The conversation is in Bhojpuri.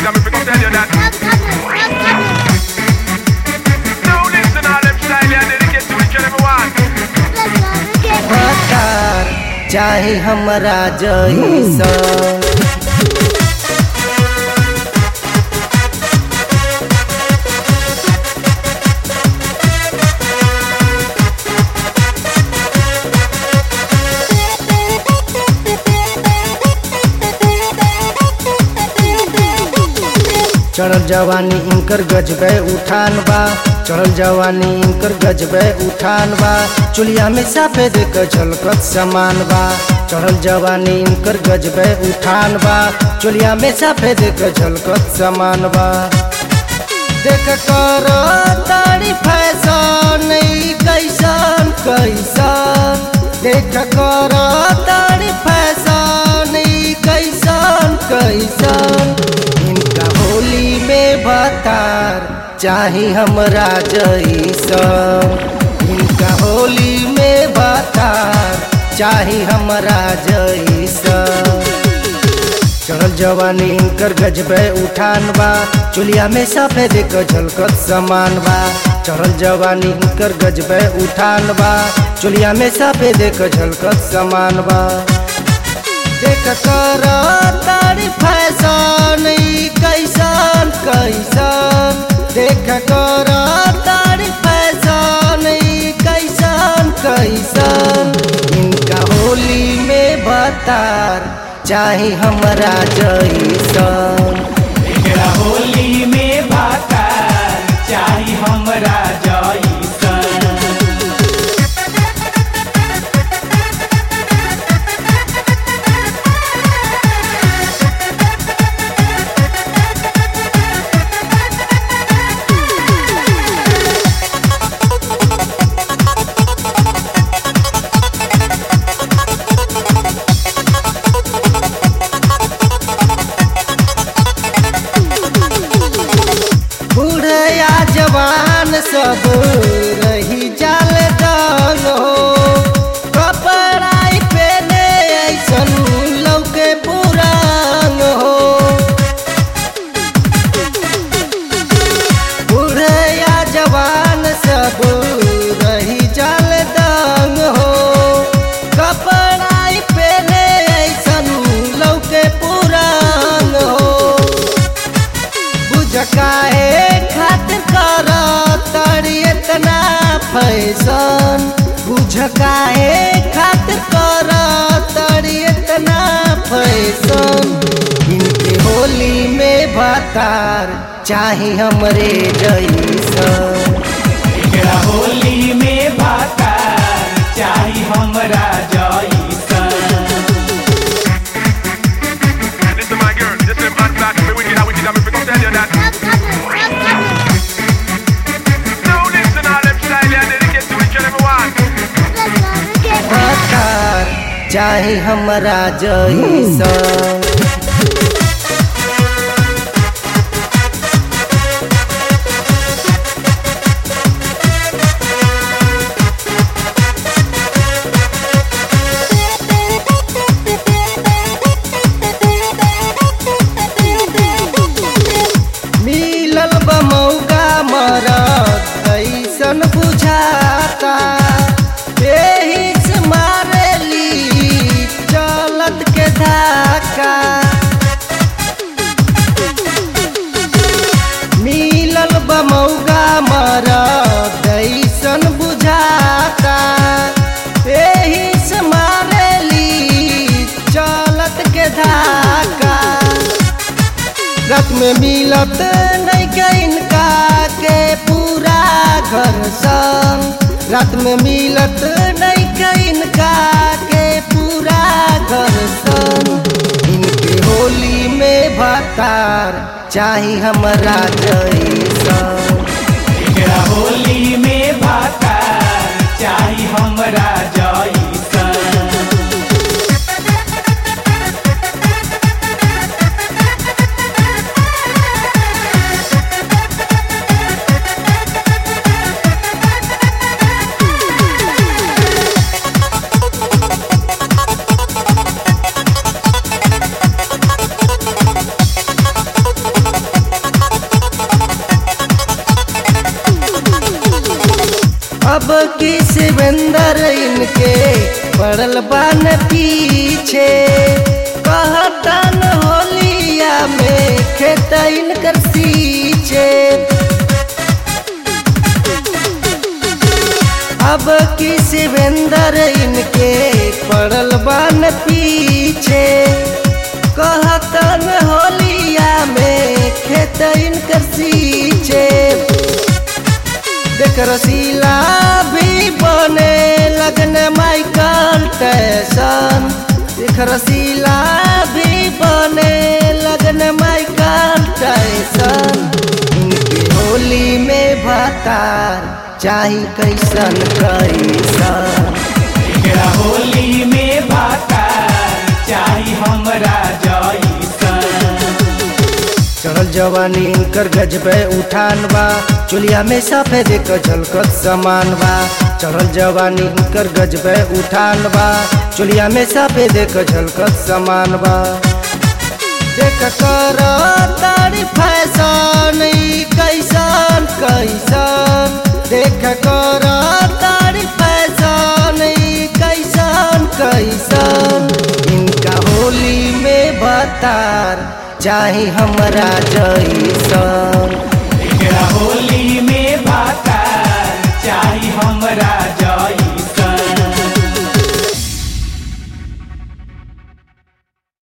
wicked, I'm gonna tell you that. Now listen, all them style and dedicate to each and every one. भतार चाहे हमरा जइसन चढ़ल जवानी इनकर गजबे उठान बा चढ़ल जवानी इनकर गजबे उठान बा चुलिया में सफेद क झलकत समान बा चढ़ल जवानी इनकर गजबे उठान बा चुलिया में सफेद क झलकत समान बा देख कर तारी फैशन कैसन कैसन देख कर तारी फैशन कैसन कैसन होली में भतार चाहे हमरा जइसन इनका होली में भतार चाहे हमरा जइसन चढ़ल जवानी इनकर गजबे उठान बा चुलिया में सफेद क झलकत समान बा चढ़ल जवानी इनकर गजबे उठान बा चुलिया में सफेद क झलकत समान बा देख कर तारी फैशन कैसन कैसन देख कर तारी फैशन कैसन कैसन इनका होली में भतार चाहे हमरा जइसन एकरा होली में भतार चाहे हमरा जइसन जवान सब रही जाल दंग हो कपड़ा पहने ऐसन लौके पुरान हो बुढ़या जवान सब रही जाल दंग हो कपड़ा पहने ऐसन लौके पुरान हो बुझ काहे खातिर कर तड़ी इतना फैशन बुझ काहे खातिर कर तड़ी इतना फैशन इनके होली में भतार चाहे हमरे जइसन एकरा होली में भतार चाहे हमरा जइसन Listen, my girl, this is bad black, me wicked, I'm gonna tell you that. Now listen, all them style and dedicate to each and every one. भतार चाहे हमरा जइसन मिलल बमौका मरद ऐसन बुझाता एही से मारेली चलत के धाका मिलल बमौका मरद ऐसन बुझाता एही से मारेली चलत के धाका रात में मिलत नहीं के इनका के पूरा घर संग रात में मिलत नहीं के इनका के पूरा घर संग इनके होली में भतार चाहे हमरा जइसन एकरा होली में भतार चाहे हमरा जइसन अब की शिवेंद्र इनके पड़ल बान पीछे, कहतन होलिया में खेत इनकर सींचे। अब की शिवेंद्र इनके पड़ल बान पीछे, कहतन होलिया में खेत इनकर सींचे। देख रसीला भी बने लगन माइकल टैसन, देख रसीला भी बने लगन माइकल टैसन। इनकी होली में भतार चाही कैसन कैसन, एकरा होली में भतार चाही हमरा जैसन। चढ़ल जवानी इनकर गजबे उठान बा, चुलिया में सफेद क झलकत समान बा। चढ़ल जवानी इनकर गजबे उठान बा, चुलिया में सफेद क झलकत समान बा। देख कर तारी फैशन कैसन कैसन, देख कर तारी फैशन कैसन कैसन। इनका होली में भतार चाही हमरा जैसन, एकरा होली